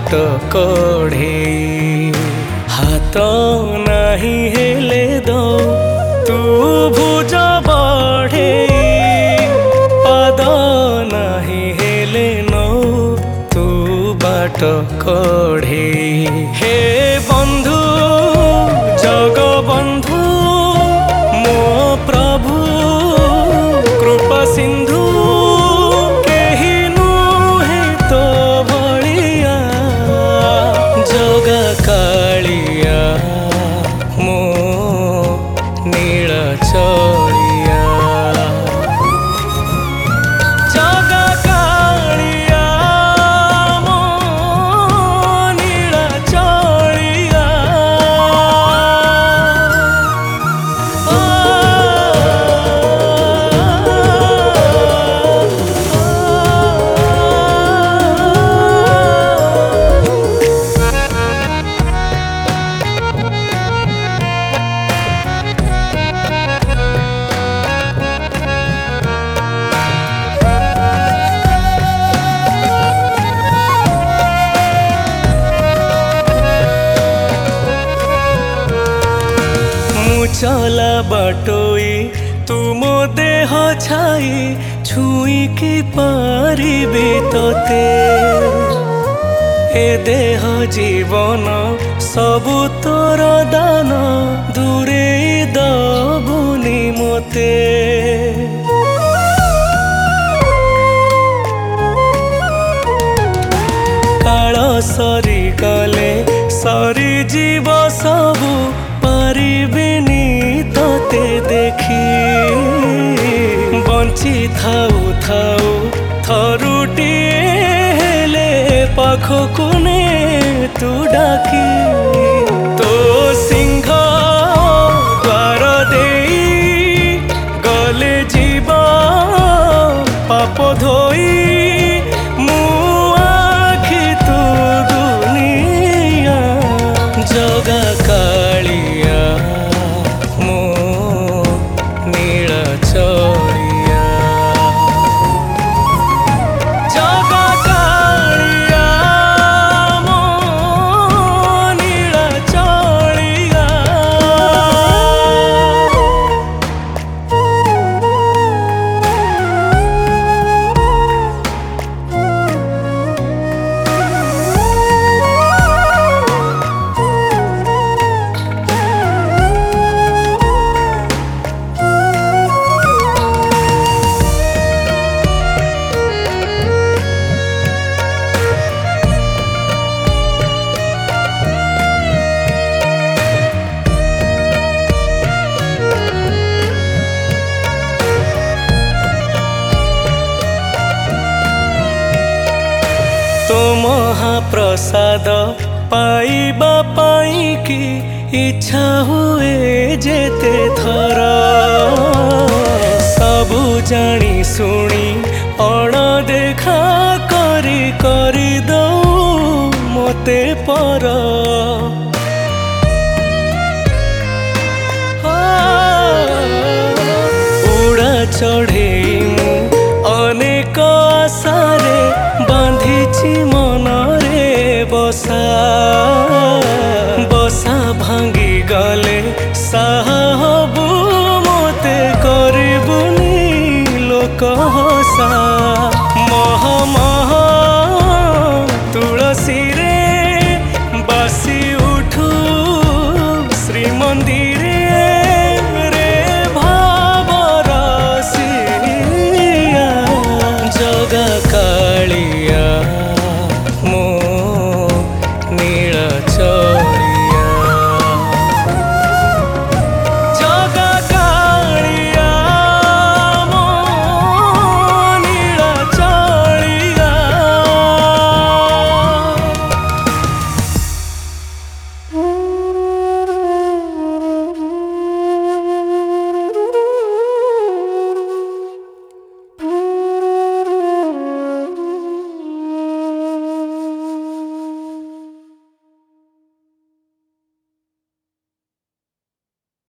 बाट कढ़े हाथ नहीं हेले दो तू भुज बढ़े पाद नहीं हेले नो तू बाट कढ़े हे बंधु जग बंधु मो प्रभु कृपा सिंधु केही नुहे तो भलिया जगा कालिया मो नील चलिया जगा कालिया मो नील चलिया चला बाटोई तुम देह छाई छुई की पारिबे तोते ए देह जीवन सबु तोर दान दूरे दबुनी मोते काल सरी गले सरी जीव सबु पारिबेनी तोते देखी बंची थाऊ थाऊ थरुटिए हेले पाखकु ने तू डाकी तो सिंह द्वार देई गले जीव पाप धोई मु आखि तू दुनिया जगा कालिया मो नील चलिया जगा कालिया मो नील चलिया तो महाप्रसाद पाइबा पाई की इच्छा हुए जेते थर सबु जानी सुनी अणदेखा करी दऊ मोते पर उड़ा चढ़े अनेक आशारे बांधिछि मनरे बसा बसा भांगी गले साहबु मोते करबुनी लोक हसा मह मह